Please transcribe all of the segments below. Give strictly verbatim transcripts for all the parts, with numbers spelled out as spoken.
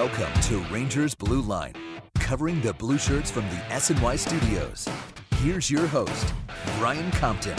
Welcome to Rangers Blue Line, covering the blue shirts from the S N Y studios. Here's your host, Brian Compton.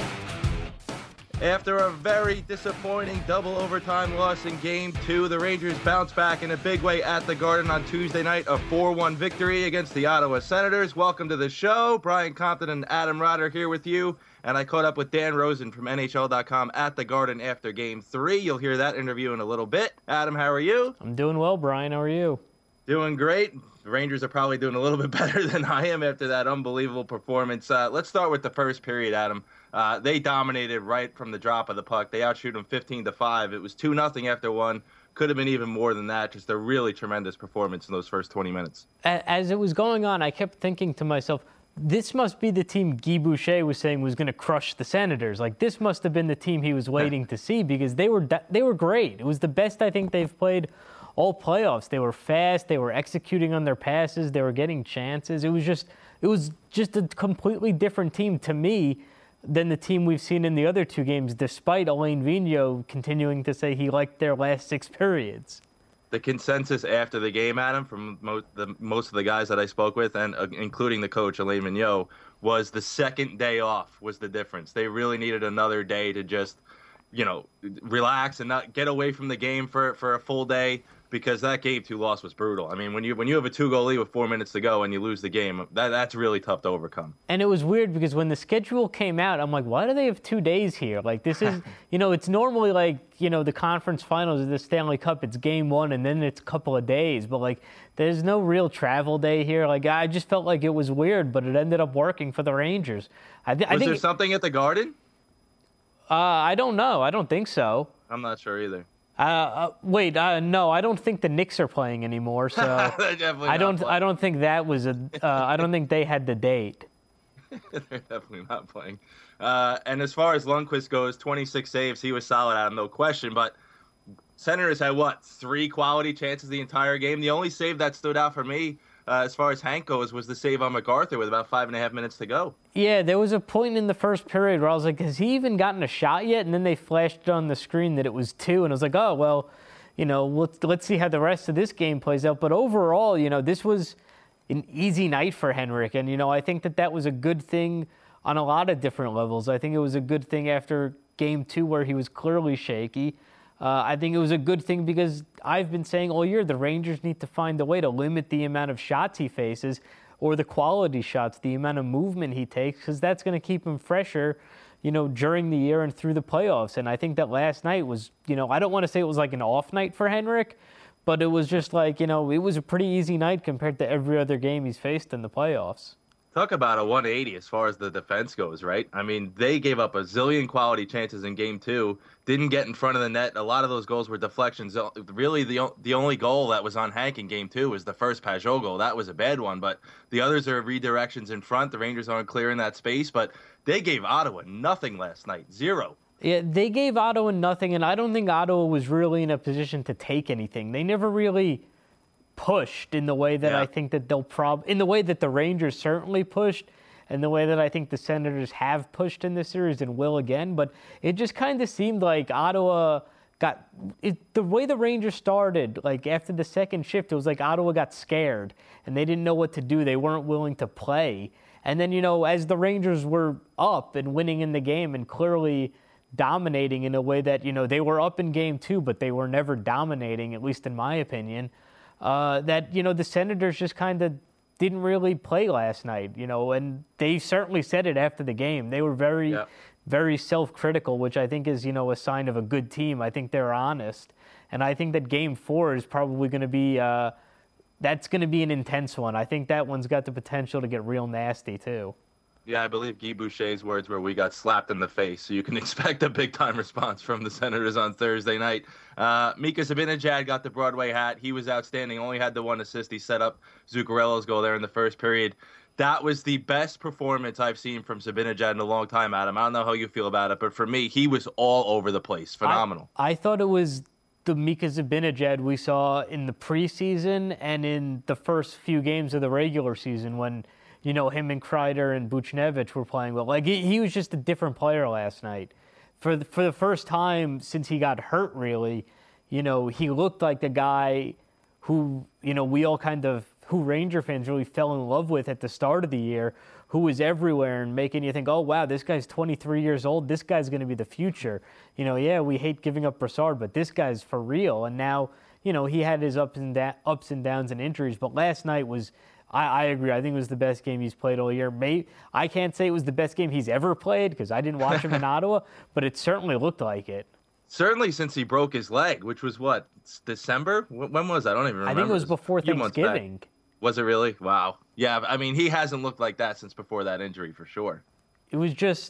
After a very disappointing double overtime loss in Game two, the Rangers bounced back in a big way at the Garden on Tuesday night, a four one victory against the Ottawa Senators. Welcome to the show. Brian Compton and Adam Rotter here with you, and I caught up with Dan Rosen from N H L dot com at the Garden after Game three. You'll hear that interview in a little bit. Adam, how are you? I'm doing well, Brian. How are you? Doing great. The Rangers are probably doing a little bit better than I am after that unbelievable performance. Uh, let's start with the first period, Adam. Uh, they dominated right from the drop of the puck. They outshoot them fifteen to five. It was two nothing after one. Could have been even more than that. Just a really tremendous performance in those first twenty minutes. As it was going on, I kept thinking to myself, this must be the team Guy Boucher was saying was going to crush the Senators. Like, this must have been the team he was waiting to see, because they were they were great. It was the best I think they've played all playoffs. They were fast. They were executing on their passes. They were getting chances. It was just it was just a completely different team to me than the team we've seen in the other two games, despite Alain Vigneault continuing to say he liked their last six periods. The consensus after the game, Adam, from most, the, most of the guys that I spoke with, and uh, including the coach, Alain Vigneault, was the second day off was the difference. They really needed another day to just, you know, relax and not get away from the game for, for a full day, because that game two loss was brutal. I mean, when you when you have a two-goal lead with four minutes to go and you lose the game, that that's really tough to overcome. And it was weird because when the schedule came out, I'm like, why do they have two days here? Like, this is, you know, it's normally like, you know, the conference finals of the Stanley Cup, it's game one and then it's a couple of days. But, like, there's no real travel day here. Like, I just felt like it was weird, but it ended up working for the Rangers. I, th- was I think there something at the Garden? Uh, I don't know. I don't think so. I'm not sure either. Uh, uh, wait, uh, no, I don't think the Knicks are playing anymore. So I don't, I don't think that was a. Uh, I don't think they had the date. They're definitely not playing. Uh, and as far as Lundqvist goes, twenty-six saves. He was solid, Adam, no question. But Senators had what, three quality chances the entire game. The only save that stood out for me, uh, as far as Hank goes, was the save on MacArthur with about five and a half minutes to go. Yeah, there was a point in the first period where I was like, has he even gotten a shot yet? And then they flashed on the screen that it was two. And I was like, oh, well, you know, let's, let's see how the rest of this game plays out. But overall, you know, this was an easy night for Henrik. And, you know, I think that that was a good thing on a lot of different levels. I think it was a good thing after game two where he was clearly shaky. Uh, I think it was a good thing because I've been saying all year the Rangers need to find a way to limit the amount of shots he faces, or the quality shots, the amount of movement he takes, because that's going to keep him fresher, you know, during the year and through the playoffs. And I think that last night was, you know, I don't want to say it was like an off night for Henrik, but it was just like, you know, it was a pretty easy night compared to every other game he's faced in the playoffs. Talk about a one eighty as far as the defense goes, right? I mean, they gave up a zillion quality chances in game two, didn't get in front of the net. A lot of those goals were deflections. Really, the the only goal that was on Hank in game two was the first Pajot goal. That was a bad one, but the others are redirections in front. The Rangers aren't clearing that space, but they gave Ottawa nothing last night, zero. Yeah, they gave Ottawa nothing, and I don't think Ottawa was really in a position to take anything. They never really pushed in the way that yeah. I think that they'll prob in the way that the Rangers certainly pushed, and the way that I think the Senators have pushed in this series and will again. But it just kind of seemed like Ottawa got it, the way the Rangers started, like after the second shift, it was like Ottawa got scared and they didn't know what to do. They weren't willing to play. And then, you know, as the Rangers were up and winning in the game and clearly dominating in a way that, you know, they were up in game two, but they were never dominating, at least in my opinion. Uh, that, you know, the Senators just kind of didn't really play last night, you know, and they certainly said it after the game. They were very, yeah. very self-critical, which I think is, you know, a sign of a good team. I think they're honest. And I think that game four is probably going to be, uh, that's going to be an intense one. I think that one's got the potential to get real nasty, too. Yeah, I believe Guy Boucher's words were, we got slapped in the face, so you can expect a big-time response from the Senators on Thursday night. Uh, Mika Zibanejad got the Broadway hat. He was outstanding, only had the one assist. He set up Zuccarello's goal there in the first period. That was the best performance I've seen from Zibanejad in a long time, Adam. I don't know how you feel about it, but for me, he was all over the place. Phenomenal. I, I thought it was the Mika Zibanejad we saw in the preseason and in the first few games of the regular season when, you know, him and Kreider and Buchnevich were playing well. Like, he, he was just a different player last night. For the, for the first time since he got hurt, really, you know, he looked like the guy who, you know, we all kind of, who Ranger fans really fell in love with at the start of the year, who was everywhere and making you think, oh, wow, this guy's twenty-three years old. This guy's going to be the future. You know, yeah, we hate giving up Brassard, but this guy's for real. And now, you know, he had his ups and, da- ups and downs and injuries, but last night was, I, I agree, I think it was the best game he's played all year. May, I can't say it was the best game he's ever played because I didn't watch him in Ottawa, but it certainly looked like it. Certainly since he broke his leg, which was what, December? When was that? I don't even remember. I think it was before Thanksgiving. Was it really? Wow. Yeah, I mean, he hasn't looked like that since before that injury for sure. It was just,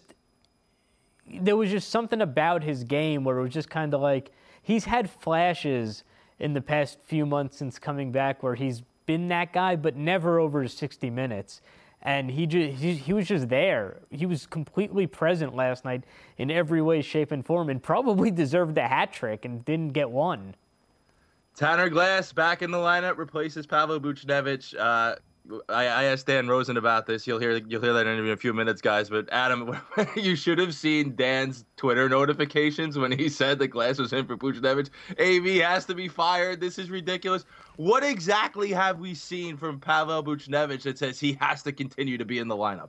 there was just something about his game where it was just kind of like, he's had flashes in the past few months since coming back where he's been that guy, but never over sixty minutes. And he just, he, he was just there. He was completely present last night in every way, shape, and form, and probably deserved a hat trick and didn't get one. Tanner Glass back in the lineup, replaces Pavel Buchnevich. Uh, I, I asked Dan Rosen about this. You'll hear you'll hear that interview in a few minutes, guys. But Adam, you should have seen Dan's Twitter notifications when he said that Glass was in for Buchnevich. A V has to be fired. This is ridiculous. What exactly have we seen from Pavel Buchnevich that says he has to continue to be in the lineup?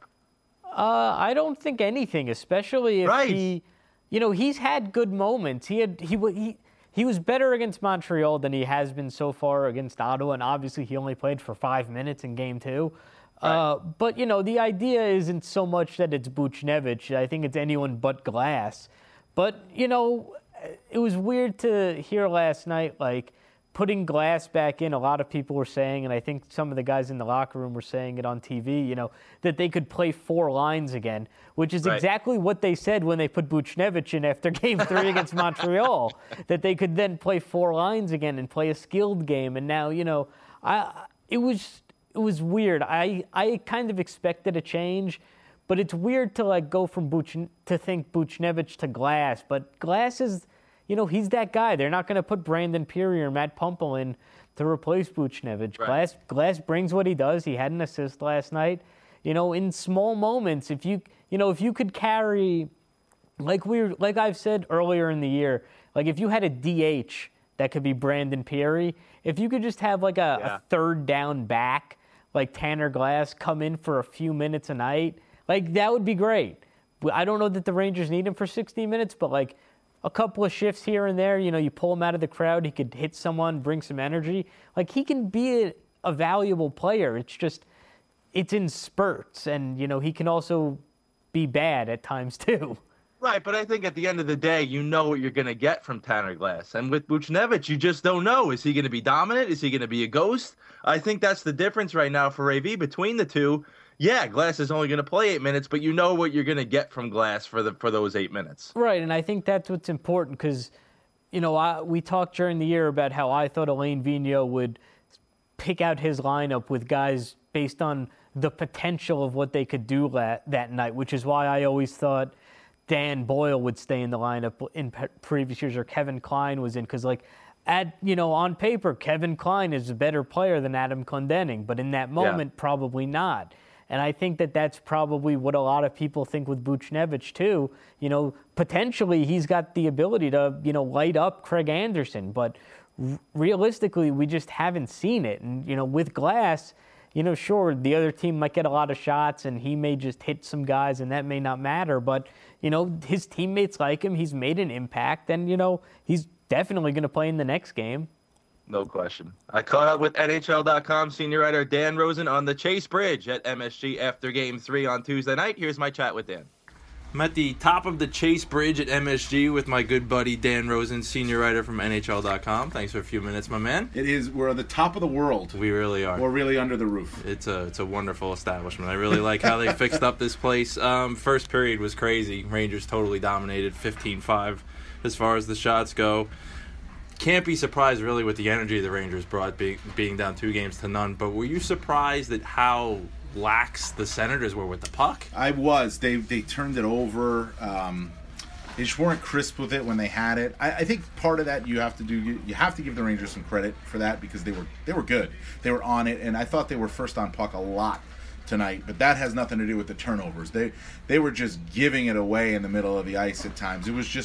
Uh, I don't think anything, especially if right. he, you know, he's had good moments. He had he he. He was better against Montreal than he has been so far against Ottawa, and obviously he only played for five minutes in game two. Right. Uh, but, you know, the idea isn't so much that it's Buchnevich. I think it's anyone but Glass. But, you know, it was weird to hear last night, like, putting Glass back in, a lot of people were saying, and I think some of the guys in the locker room were saying it on T V, you know, that they could play four lines again, which is right. exactly what they said when they put Buchnevich in after game three against Montreal, that they could then play four lines again and play a skilled game. And now, you know, I it was it was weird. I, I kind of expected a change, but it's weird to, like, go from Buch to think Buchnevich to Glass, but Glass is... You know, he's that guy. They're not going to put Brandon Peary or Matt Pumpel in to replace Buchnevich. Right. Glass, Glass brings what he does. He had an assist last night. You know, in small moments, if you, you know, if you could carry, like we, were, like I've said earlier in the year, like if you had a D H that could be Brandon Peary, if you could just have like a, yeah. a third down back, like Tanner Glass, come in for a few minutes a night, like that would be great. I don't know that the Rangers need him for sixty minutes, but like, a couple of shifts here and there, you know, you pull him out of the crowd, he could hit someone, bring some energy. Like, he can be a, a valuable player. It's just, it's in spurts, and, you know, he can also be bad at times, too. Right, but I think at the end of the day, you know what you're going to get from Tanner Glass. And with Buchnevich, you just don't know. Is he going to be dominant? Is he going to be a ghost? I think that's the difference right now for A V between the two. Yeah, Glass is only going to play eight minutes, but you know what you're going to get from Glass for the for those eight minutes. Right, and I think that's what's important because, you know, I, we talked during the year about how I thought Alain Vigneault would pick out his lineup with guys based on the potential of what they could do that, that night, which is why I always thought Dan Boyle would stay in the lineup in previous years or Kevin Klein was in because, like, at, you know, on paper, Kevin Klein is a better player than Adam Clendening, but in that moment, yeah. probably not. And I think that that's probably what a lot of people think with Buchnevich, too. You know, potentially he's got the ability to, you know, light up Craig Anderson. But r- realistically, we just haven't seen it. And, you know, with Glass, you know, sure, the other team might get a lot of shots and he may just hit some guys and that may not matter. But, you know, his teammates like him. He's made an impact. And, you know, he's definitely going to play in the next game. No question. I caught up with N H L dot com senior writer Dan Rosen on the Chase Bridge at M S G after Game three on Tuesday night. Here's my chat with Dan. I'm at the top of the Chase Bridge at M S G with my good buddy Dan Rosen, senior writer from N H L dot com. Thanks for a few minutes, my man. It is. We're on the top of the world. We really are. We're really under the roof. It's a it's a wonderful establishment. I really like how they fixed up this place. Um, first period was crazy. Rangers totally dominated, fifteen five as far as the shots go. Can't be surprised, really, with the energy the Rangers brought, being, being down two games to none. But were you surprised at how lax the Senators were with the puck? I was. They they turned it over. Um, they just weren't crisp with it when they had it. I, I think part of that you have to do. You, you have to give the Rangers some credit for that because they were they were good. They were on it, and I thought they were first on puck a lot tonight. But that has nothing to do with the turnovers. They they were just giving it away in the middle of the ice at times. It was just a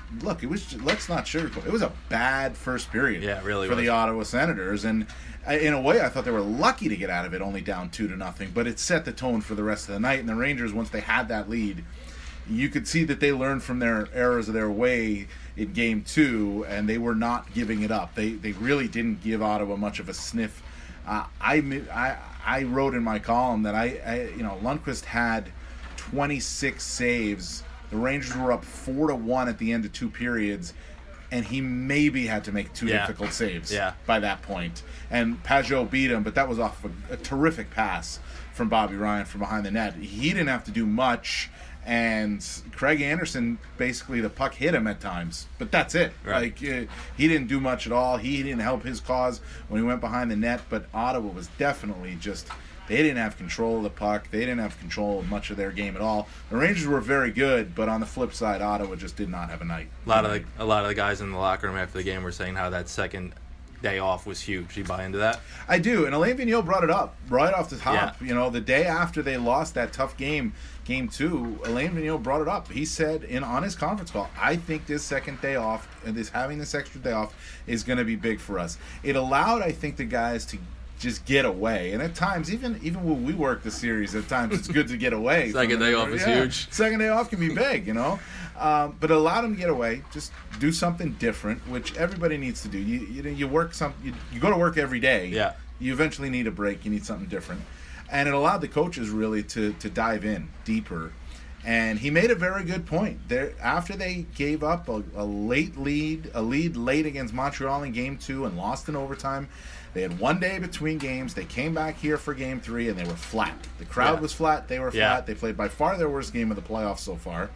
look, it was. Just, let's not sugarcoat. It was a bad first period. Yeah, it really for was. the Ottawa Senators, and I, in a way, I thought they were lucky to get out of it, only down two to nothing. But it set the tone for the rest of the night. And the Rangers, once they had that lead, you could see that they learned from their errors of their way in game two, and they were not giving it up. They they really didn't give Ottawa much of a sniff. Uh, I, I I wrote in my column that I, I you know Lundqvist had twenty-six saves. The Rangers were up four to one at the end of two periods, and he maybe had to make two yeah. difficult saves yeah. by that point. And Pajot beat him, but that was off a, a terrific pass from Bobby Ryan from behind the net. He didn't have to do much. And Craig Anderson, basically the puck hit him at times, but that's it. Right. Like uh, he didn't do much at all. He didn't help his cause when he went behind the net. But Ottawa was definitely just, they didn't have control of the puck. They didn't have control of much of their game at all. The Rangers were very good, but on the flip side, Ottawa just did not have a night. A lot of the, a lot of the guys in the locker room after the game were saying how that second day off was huge. Do you buy into that? I do, and Alain Vigneault brought it up right off the top. Yeah. You know, the day after they lost that tough game, game two, Alain Vigneault brought it up. He said in on his conference call, I think this second day off, and this having this extra day off, is going to be big for us. It allowed, I think, the guys to just get away, and at times, even even when we work the series, at times it's good to get away. Second day off is yeah. huge. Second day off can be big, you know. Um, but it allowed them to get away, just do something different, which everybody needs to do. You you know, you work some, you, you go to work every day. Yeah. You eventually need a break. You need something different, and it allowed the coaches really to to dive in deeper. And he made a very good point. There, after they gave up a, a late lead, a lead late against Montreal in Game Two and lost in overtime, they had one day between games. They came back here for Game Three and they were flat. The crowd Yeah. was flat. They were Yeah. flat. They played by far their worst game of the playoffs so far,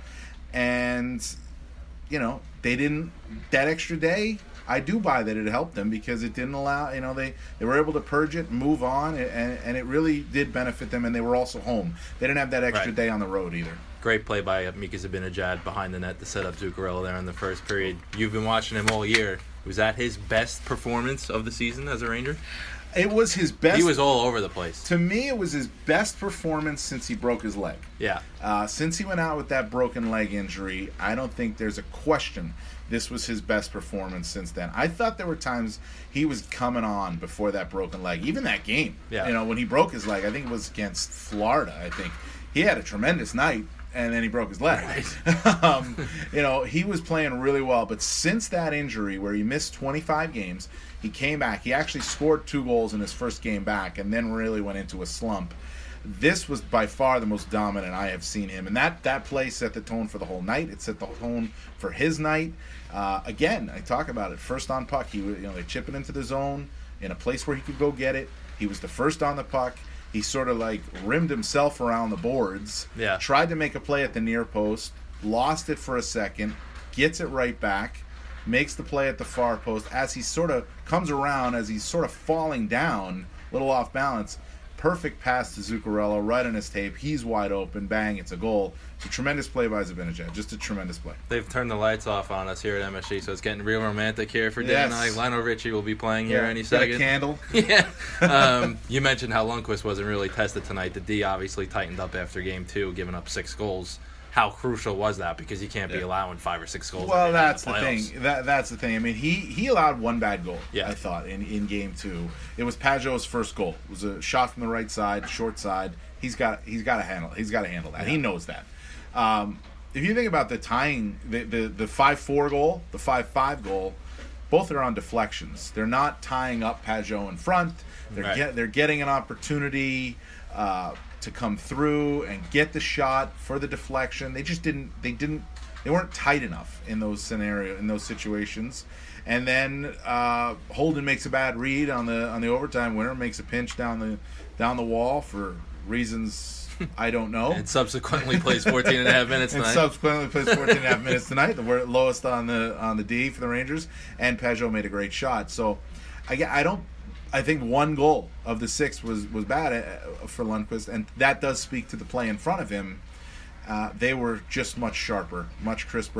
and you know they didn't. That extra day, I do buy that it helped them because it didn't allow. You know they, they were able to purge it, and move on, and, and it really did benefit them. And they were also home. They didn't have that extra Right. day on the road either. Great play by Mika Zibanejad behind the net to set up Zuccarello there in the first period. You've been watching him all year. Was that his best performance of the season as a Ranger? It was his best. He was all over the place. To me, it was his best performance since he broke his leg. Yeah. Uh, since he went out with that broken leg injury, I don't think there's a question this was his best performance since then. I thought there were times he was coming on before that broken leg. Even that game, Yeah. you know, when he broke his leg, I think it was against Florida, I think. He had a tremendous night, and then he broke his leg. Right. um, you know, he was playing really well, but since that injury where he missed twenty-five games, he came back. He actually scored two goals in his first game back and then really went into a slump. This was by far the most dominant I have seen him. And that, that play set the tone for the whole night. It set the tone for his night. Uh, again, I talk about it. First on puck, he you know they chip it into the zone in a place where he could go get it. He was the first on the puck. He sort of like rimmed himself around the boards. Yeah. Tried to make a play at the near post. Lost it for a second. Gets it right back. Makes the play at the far post. As he sort of comes around, as he's sort of falling down, a little off balance. Perfect pass to Zuccarello, right on his tape. He's wide open. Bang, it's a goal. It's a tremendous play by Zibanejad. Just a tremendous play. They've turned the lights off on us here at M S G, so it's getting real romantic here for Dan and I. Yes. Lionel Richie will be playing here any Got second. a candle. Yeah. Um, you mentioned how Lundqvist wasn't really tested tonight. The D obviously tightened up after game two, giving up six goals. How crucial was that? Because you can't be Yeah. allowing five or six goals. Well, every night in that's the playoffs. thing. That that's the thing. I mean, he, he allowed one bad goal. Yeah. I thought in, in game two, it was Pajot's first goal. It was a shot from the right side, short side. He's got he's got to handle. He's got to handle that. Yeah. He knows that. Um, if you think about the tying, the the the five four goal, the five five goal, both are on deflections. They're not tying up Pajot in front. They're Right. get they're getting an opportunity. Uh, to come through and get the shot for the deflection. They just didn't they didn't they weren't tight enough in those scenario in those situations. And then uh, Holden makes a bad read on the on the overtime winner, makes a pinch down the down the wall for reasons I don't know. And subsequently plays fourteen and a half minutes and tonight. subsequently plays fourteen and a half minutes tonight, the wor- lowest on the on the D for the Rangers, and Pajot made a great shot. So I I don't I think one goal of the six was, was bad uh, for Lundqvist, and that does speak to the play in front of him. Uh, they were just much sharper, much crisper.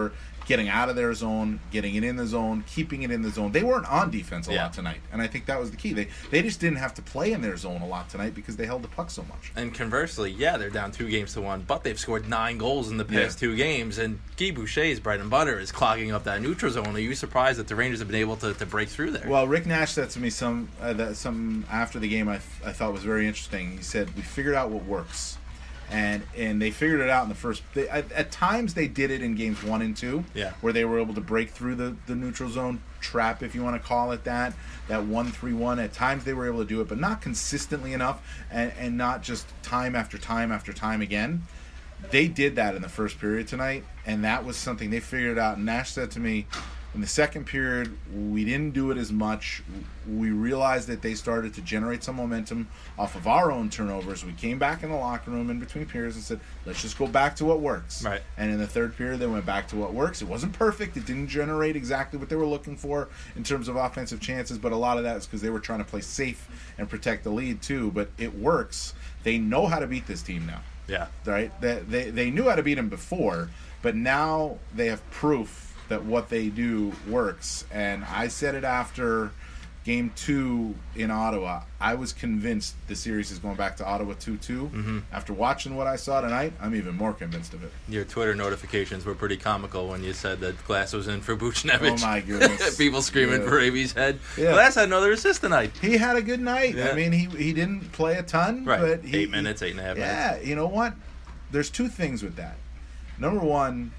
getting out of their zone, getting it in the zone, keeping it in the zone. They weren't on defense a yeah. lot tonight, and I think that was the key. They they just didn't have to play in their zone a lot tonight because they held the puck so much. And conversely, yeah, they're down two games to one, but they've scored nine goals in the past Yeah. two games, and Guy Boucher's bread and butter is clogging up that neutral zone. Are you surprised that the Rangers have been able to, to break through there? Well, Rick Nash said to me some uh, that something after the game I, th- I thought was very interesting. He said, we figured out what works. And and they figured it out in the first. They, at, at times they did it in games one and two, yeah. where they were able to break through the, the neutral zone trap, if you want to call it that. That one three one. At times they were able to do it, but not consistently enough, and, and not just time after time after time again. They did that in the first period tonight, and that was something they figured out. And Nash said to me, in the second period, we didn't do it as much. We realized that they started to generate some momentum off of our own turnovers. We came back in the locker room in between periods and said, let's just go back to what works. Right. And in the third period, they went back to what works. It wasn't perfect. It didn't generate exactly what they were looking for in terms of offensive chances, but a lot of that is because they were trying to play safe and protect the lead too. But it works. They know how to beat this team now. Yeah. Right? They, they, they knew how to beat them before, but now they have proof that what they do works. And I said it after game two in Ottawa. I was convinced the series is going back to Ottawa two two. Mm-hmm. After watching what I saw tonight, I'm even more convinced of it. Your Twitter notifications were pretty comical when you said that Glass was in for Buchnevich. Oh, my goodness. People screaming Yeah. for Avey's head. Yeah. Glass had another assist tonight. He had a good night. Yeah. I mean, he he didn't play a ton. Right. But he, eight minutes, eight and a half yeah, minutes. you know what? There's two things with that. Number one,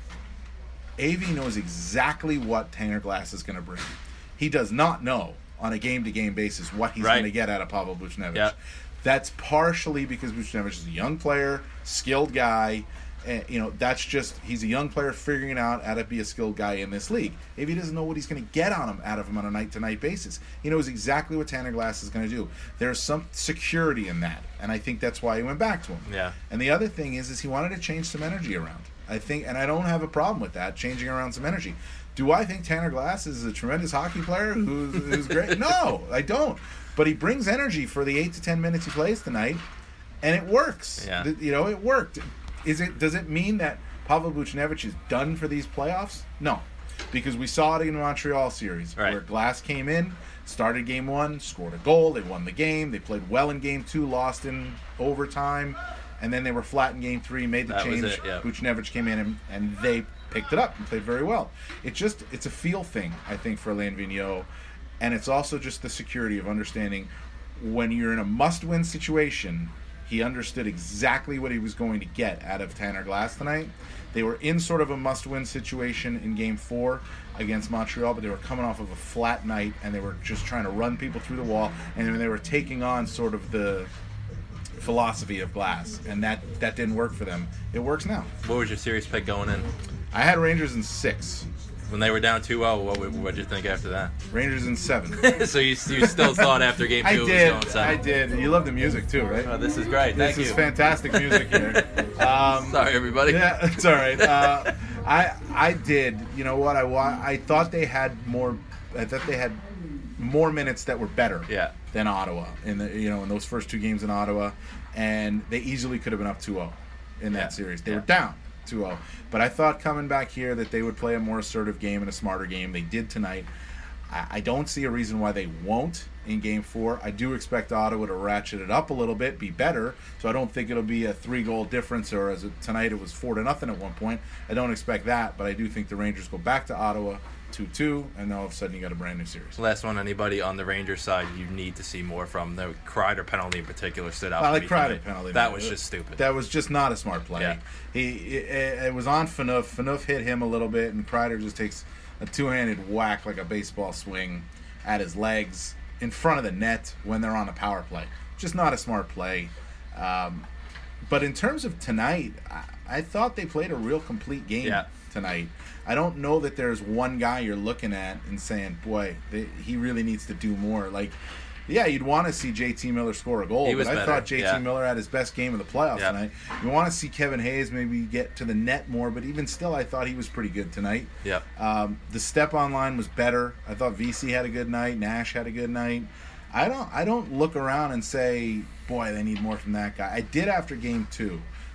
Avey knows exactly what Tanner Glass is going to bring. He does not know on a game-to-game basis what he's Right. going to get out of Pavel Buchnevich. Yeah. That's partially because Buchnevich is a young player, skilled guy. And, you know, that's just, he's a young player figuring out how to be a skilled guy in this league. Avey doesn't know what he's going to get on him out of him on a night-to-night basis. He knows exactly what Tanner Glass is going to do. There's some security in that, and I think that's why he went back to him. Yeah. And the other thing is, is he wanted to change some energy around. I think, and I don't have a problem with that, changing around some energy. Do I think Tanner Glass is a tremendous hockey player who's, who's great? No, I don't. But he brings energy for the eight to ten minutes he plays tonight, and it works. Yeah. Th- You know, it worked. Is it? Does it mean that Pavel Buchnevich is done for these playoffs? No, because we saw it in the Montreal series Right. where Glass came in, started game one, scored a goal, they won the game, they played well in game two, lost in overtime, and then they were flat in game three, made the That was change. it, yeah. Buchnevich came in and, and they picked it up and played very well. It just it's a feel thing, I think, for Alain Vigneault, and it's also just the security of understanding when you're in a must-win situation. He understood exactly what he was going to get out of Tanner Glass tonight. They were in sort of a must-win situation in Game four against Montreal, but they were coming off of a flat night, and they were just trying to run people through the wall, and then they were taking on sort of the philosophy of Glass, and that, that didn't work for them. It works now. What was your series pick going in? I had Rangers in six. When they were down two oh, what what did you think after that? Rangers in seven. So you, you still thought after game two I it was did. going seven? I did. You love the music too, right? Oh, this is great. This Thank is you. fantastic music here. Um, Sorry, everybody. Yeah, it's all right. Uh, I I did. You know what? I wa- I thought they had more. I thought they had more minutes that were better. Yeah. Than Ottawa in the you know in those first two games in Ottawa, and they easily could have been up two oh in that Yeah. series. They Yeah. were down two oh, but I thought coming back here that they would play a more assertive game and a smarter game. They did tonight. I, I don't see a reason why they won't in Game Four. I do expect Ottawa to ratchet it up a little bit, be better. So I don't think it'll be a three-goal difference, or as it, tonight it was four to nothing at one point. I don't expect that, but I do think the Rangers go back to Ottawa two two, and now all of a sudden you got a brand new series. Last one, anybody on the Rangers side you need to see more from? The Kreider penalty in particular stood out. I to like me Kreider tonight. penalty. That man. was just stupid. That was just not a smart play. Yeah. He it, it was on Phaneuf. Phaneuf hit him a little bit, and Kreider just takes a two-handed whack like a baseball swing at his legs in front of the net when they're on a power play. Just not a smart play. Um, but in terms of tonight, I, I thought they played a real complete game Yeah. tonight. I don't know that there's one guy you're looking at and saying, boy, they, he really needs to do more. Like, yeah, you'd want to see J T Miller score a goal, He but was I better, thought J T yeah. Miller had his best game of the playoffs Yep. tonight. You want to see Kevin Hayes maybe get to the net more, but even still, I thought he was pretty good tonight. Yep. Um, the step on line was better. I thought V C had a good night. Nash had a good night. I don't I don't look around and say, boy, they need more from that guy. I did after game two.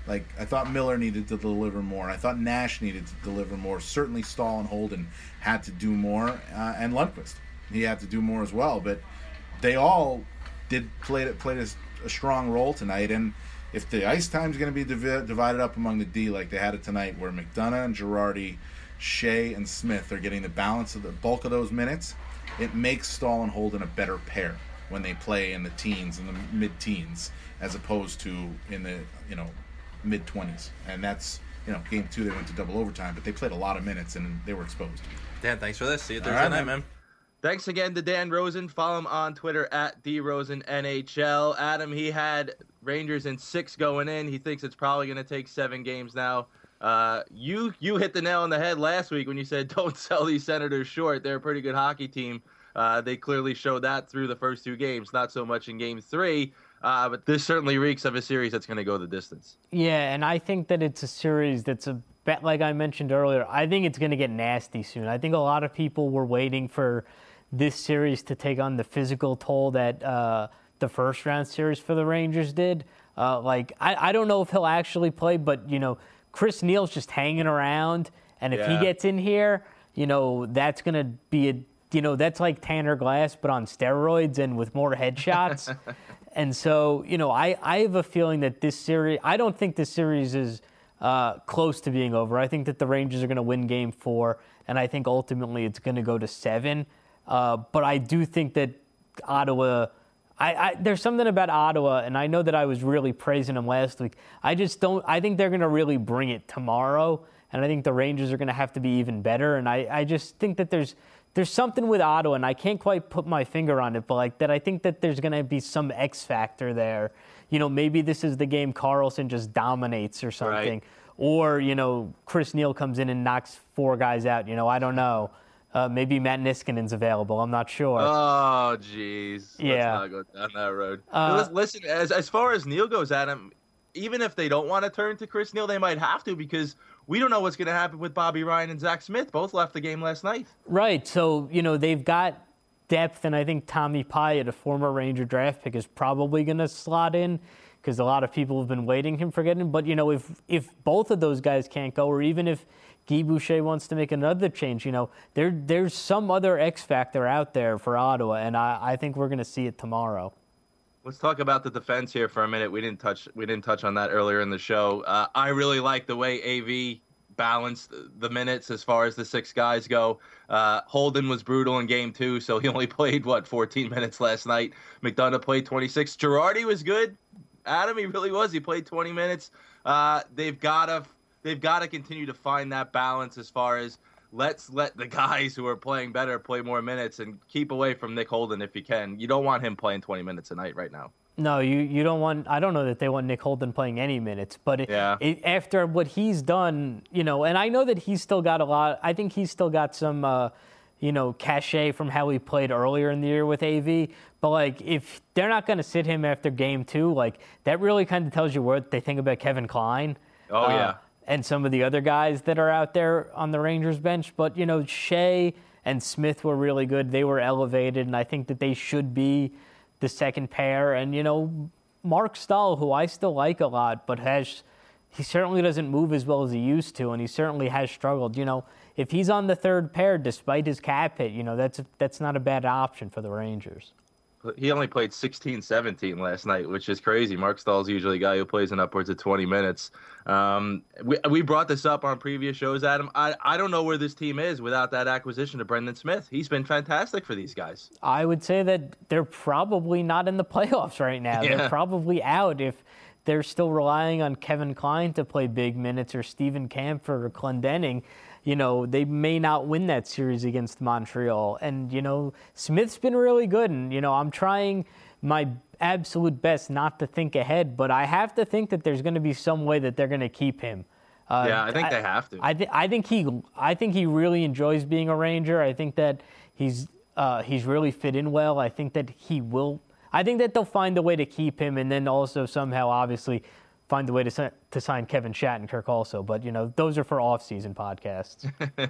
Like, I thought Miller needed to deliver more. I thought Nash needed to deliver more. Certainly Stahl and Holden had to do more, uh, and Lundqvist. He had to do more as well. But they all did play played a, a strong role tonight. And if the ice time is going to be divi- divided up among the D like they had it tonight, where McDonough and Girardi, Shea and Smith are getting the balance of the bulk of those minutes, it makes Stahl and Holden a better pair when they play in the teens and the mid-teens, as opposed to in the, you know, mid-twenties. And that's, you know, game two they went to double overtime, but they played a lot of minutes and they were exposed. Dan, thanks for this. See you Thursday right, night, man. man. Thanks again to Dan Rosen. Follow him on Twitter at D Rosen N H L. Adam, he had Rangers in six going in. He thinks it's probably going to take seven games now. Uh, you you hit the nail on the head last week when you said don't sell these Senators short. They're a pretty good hockey team. Uh, they clearly showed that through the first two games, not so much in game three. Uh, but this certainly reeks of a series that's going to go the distance. Yeah, and I think that it's a series that's a bet, like I mentioned earlier, I think it's going to get nasty soon. I think a lot of people were waiting for this series to take on the physical toll that uh, the first round series for the Rangers did. Uh, like, I, I don't know if he'll actually play, but, you know, Chris Neal's just hanging around. And if Yeah. he gets in here, you know, that's going to be a, you know, that's like Tanner Glass, but on steroids and with more headshots. And so, you know, I, I have a feeling that this series, I don't think this series is uh, close to being over. I think that the Rangers are going to win game four, and I think ultimately it's going to go to seven. Uh, but I do think that Ottawa, I, I there's something about Ottawa, and I know that I was really praising them last week. I just don't, I think they're going to really bring it tomorrow, and I think the Rangers are going to have to be even better. And I, I just think that there's, There's something with Ottawa, and I can't quite put my finger on it, but like that, I think that there's going to be some X factor there. You know, maybe this is the game Carlson just dominates or something, Right. or you know, Chris Neal comes in and knocks four guys out. You know, I don't know. Uh, maybe Matt Niskanen's available. I'm not sure. Oh, jeez. Yeah. Let's not go down that road. Uh, Lis- Listen, as as far as Neal goes, Adam, even if they don't want to turn to Chris Neal, they might have to, because we don't know what's going to happen with Bobby Ryan and Zach Smith. Both left the game last night. Right. So, you know, they've got depth, and I think Tommy Pyatt, a former Ranger draft pick, is probably going to slot in because a lot of people have been waiting him for getting. But, you know, if if both of those guys can't go, or even if Guy Boucher wants to make another change, you know, there there's some other X factor out there for Ottawa, and I, I think we're going to see it tomorrow. Let's talk about the defense here for a minute. We didn't touch we didn't touch on that earlier in the show. Uh, I really like the way A V balanced the minutes as far as the six guys go. Uh, Holden was brutal in game two, so he only played, what, fourteen minutes last night. McDonough played twenty-six. Girardi was good. Adam, he really was. He played twenty minutes. Uh, they've got to they've got to continue to find that balance as far as let's let the guys who are playing better play more minutes and keep away from Nick Holden if you can. You don't want him playing twenty minutes a night right now. No, you, you don't want – I don't know that they want Nick Holden playing any minutes. But it, Yeah. it, after what he's done, you know, and I know that he's still got a lot – I think he's still got some, uh, you know, cachet from how he played earlier in the year with A V. But, like, if they're not going to sit him after game two, like, that really kind of tells you what they think about Kevin Kline. Oh, uh, yeah. And some of the other guys that are out there on the Rangers bench. But, you know, Shea and Smith were really good. They were elevated, and I think that they should be – the second pair. And, you know, Mark Stahl, who I still like a lot, but has he certainly doesn't move as well as he used to, and he certainly has struggled. You know, if he's on the third pair despite his cap hit, you know, that's that's not a bad option for the Rangers. He only played sixteen seventeen last night, which is crazy. Mark Stahl's usually a guy who plays in upwards of twenty minutes. Um, we, we brought this up on previous shows, Adam. I, I don't know where this team is without that acquisition of Brendan Smith. He's been fantastic for these guys. I would say that they're probably not in the playoffs right now. Yeah. They're probably out if they're still relying on Kevin Kline to play big minutes or Steven Kampfer or Clendening. You know, they may not win that series against Montreal. And, you know, Smith's been really good. And, you know, I'm trying my absolute best not to think ahead, but I have to think that there's going to be some way that they're going to keep him. Uh, yeah, I think they have to. I, th- I think he I think he really enjoys being a Ranger. I think that he's uh, he's really fit in well. I think that he will I think that they'll find a way to keep him, and then also somehow obviously find a way to si- to sign Kevin Shattenkirk also. But, you know, those are for off-season podcasts.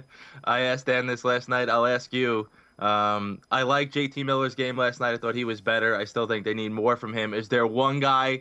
I asked Dan this last night. I'll ask you. Um, I like J T Miller's game last night. I thought he was better. I still think they need more from him. Is there one guy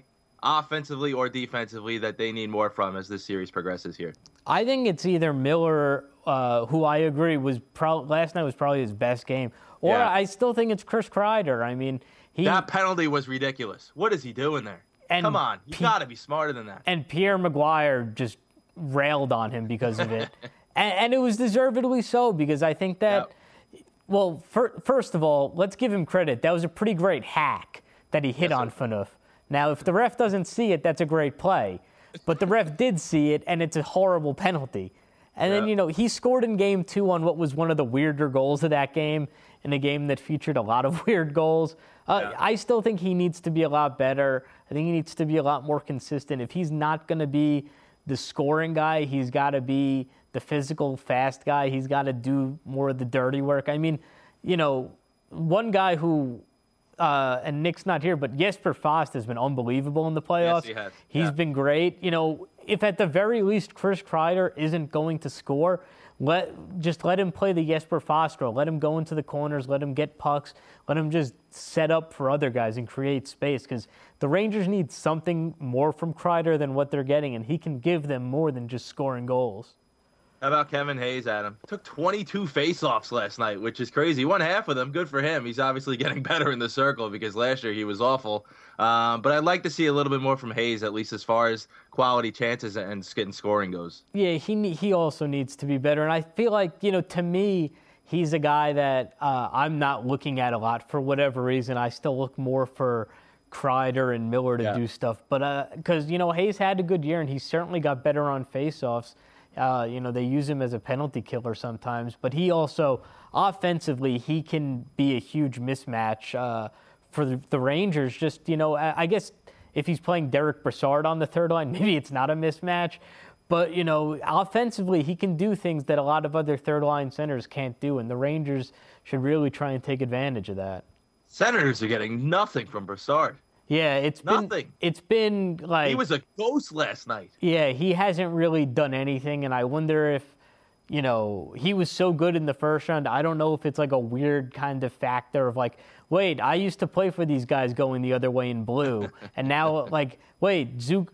offensively or defensively that they need more from as this series progresses here? I think it's either Miller, uh, who I agree was pro- last night was probably his best game, or Yeah. I still think it's Chris Kreider. I mean, he That penalty was ridiculous. What is he doing there? And Come on, you P- got to be smarter than that. and Pierre Maguire just railed on him because of it, and, and it was deservedly so because I think that. Yep. Well, fir- first of all, let's give him credit. That was a pretty great hack that he hit Yes, on sir. Phaneuf. Now, if the ref doesn't see it, that's a great play. But the ref did see it, and it's a horrible penalty. And then, Yeah. you know, he scored in game two on what was one of the weirder goals of that game, in a game that featured a lot of weird goals. Uh, Yeah. I still think he needs to be a lot better. I think he needs to be a lot more consistent. If he's not going to be the scoring guy, he's got to be the physical, fast guy. He's got to do more of the dirty work. I mean, you know, one guy who, uh, and Nick's not here, but Jesper Fast has been unbelievable in the playoffs. Yes, he has. He's Yeah. been great. You know, if at the very least Chris Kreider isn't going to score, let just let him play the Jesper Fast role. Let him go into the corners. Let him get pucks. Let him just set up for other guys and create space, because the Rangers need something more from Kreider than what they're getting, and he can give them more than just scoring goals. How about Kevin Hayes, Adam? Took twenty-two faceoffs last night, which is crazy. He won half of them. Good for him. He's obviously getting better in the circle because last year he was awful. Um, but I'd like to see a little bit more from Hayes, at least as far as quality chances and getting scoring goes. Yeah, he ne- he also needs to be better. And I feel like, you know, to me, he's a guy that uh, I'm not looking at a lot for whatever reason. I still look more for Kreider and Miller to Yeah. do stuff. But because, uh, you know, Hayes had a good year and he certainly got better on faceoffs. Uh, you know, they use him as a penalty killer sometimes. But he also, offensively, he can be a huge mismatch uh, for the, the Rangers. Just, you know, I, I guess if he's playing Derek Brassard on the third line, maybe it's not a mismatch. But, you know, offensively, he can do things that a lot of other third-line centers can't do, and the Rangers should really try and take advantage of that. Senators are getting nothing from Brassard. Yeah, it's been Nothing. it's been like He was a ghost last night. yeah, he hasn't really done anything, and I wonder if, you know, he was so good in the first round. I don't know if it's like a weird kind of factor of like, wait, I used to play for these guys going the other way in blue, and now like, wait, Zook.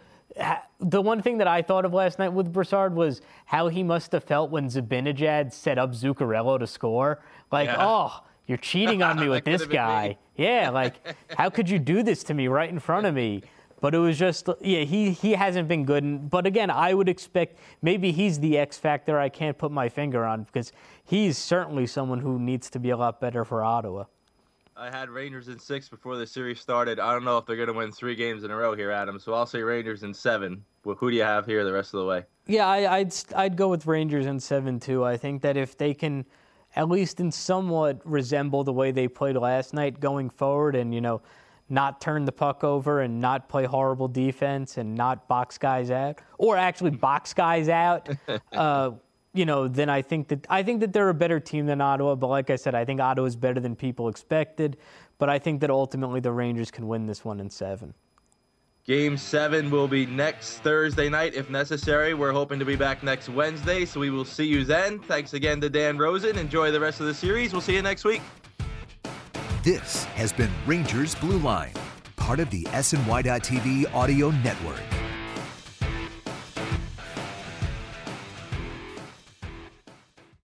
The one thing that I thought of last night with Brassard was how he must have felt when Zibanejad set up Zuccarello to score. Like, Yeah. oh, you're cheating on me with That this could've been guy. me. Yeah, like, how could you do this to me right in front of me? But it was just, yeah, he, he hasn't been good. And, but again, I would expect maybe he's the X factor I can't put my finger on, because he's certainly someone who needs to be a lot better for Ottawa. I had Rangers in six before the series started. I don't know if they're going to win three games in a row here, Adam. So I'll say Rangers in seven. Well, who do you have here the rest of the way? Yeah, I, I'd I'd go with Rangers in seven too. I think that if they can, at least in somewhat resemble the way they played last night going forward, and you know, not turn the puck over and not play horrible defense and not box guys out, or actually box guys out, uh, you know, then I think that I think that they're a better team than Ottawa. But like I said, I think Ottawa is better than people expected. But I think that ultimately the Rangers can win this one in seven. Game seven will be next Thursday night if necessary. We're hoping to be back next Wednesday, so we will see you then. Thanks again to Dan Rosen. Enjoy the rest of the series. We'll see you next week. This has been Rangers Blue Line, part of the S N Y dot T V audio network.